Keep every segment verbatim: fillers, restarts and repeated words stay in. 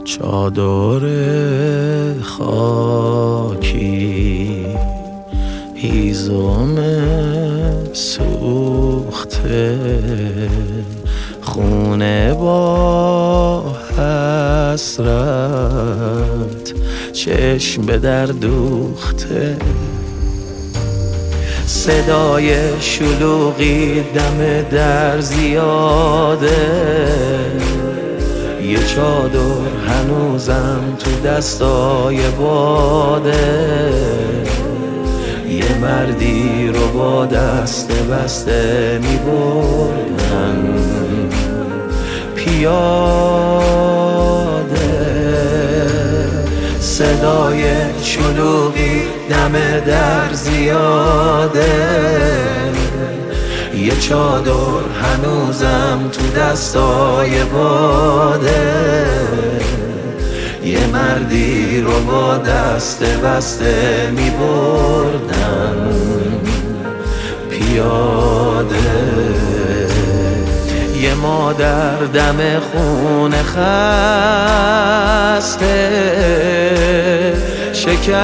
چادر خاکی هیزم سوخته، خونه با حسرت چشم به در دوخته، صدای شلوغی دم در زیاده، یه چادر هنوزم تو دستای باده، یه مردی رو با دست بسته می بردن پیاده، صدای شلوغی دم در زیاده، یه چادر هنوزم تو دستای باده، یه مردی رو با دست بسته می بردن پیاده، یه مادر دم خونه خسته شکسته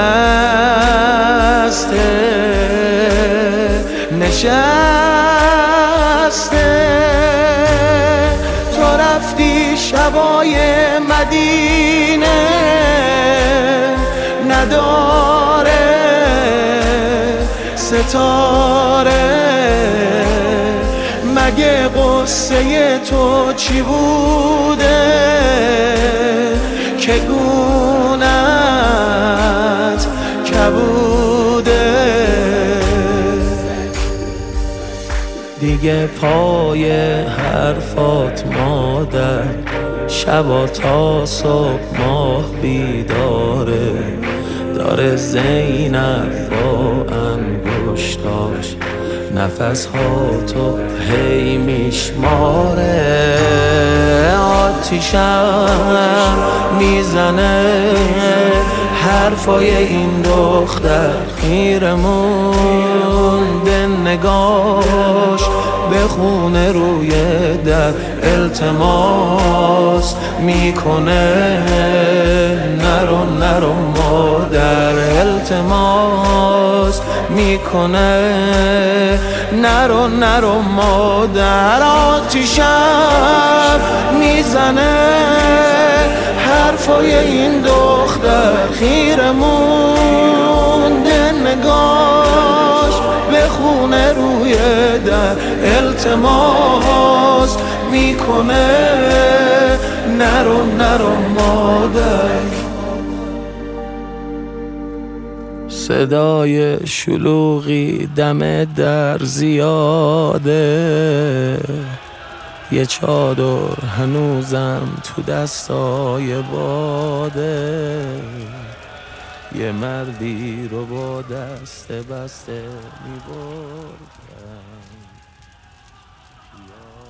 نشسته، تو رفتی شبای مدینه نداره ستاره، مگه قصه تو چی بوده که گونت کبوده، دیگه پای حرفات مادر شبا تا صبح ماه بیداره، داره زینب با انگشتاش نفس ها تو هی میشماره، آتیشم میزنه حرفای این دختر، خیره مونده نگاش به خونه روی در، التماس میکنه نرو نرو مادر، التماس میکنه نرو نرو مادر، آتیشم میزنه حرفای این دختر، خیره مونده نگاش به خونه روی در، التماس میکنه نرو نرو مادر، صدای شلوغی دم در زیاده، یه چادر هنوزم تو دستای باده، یه مردی رو با دست بسته می بردن.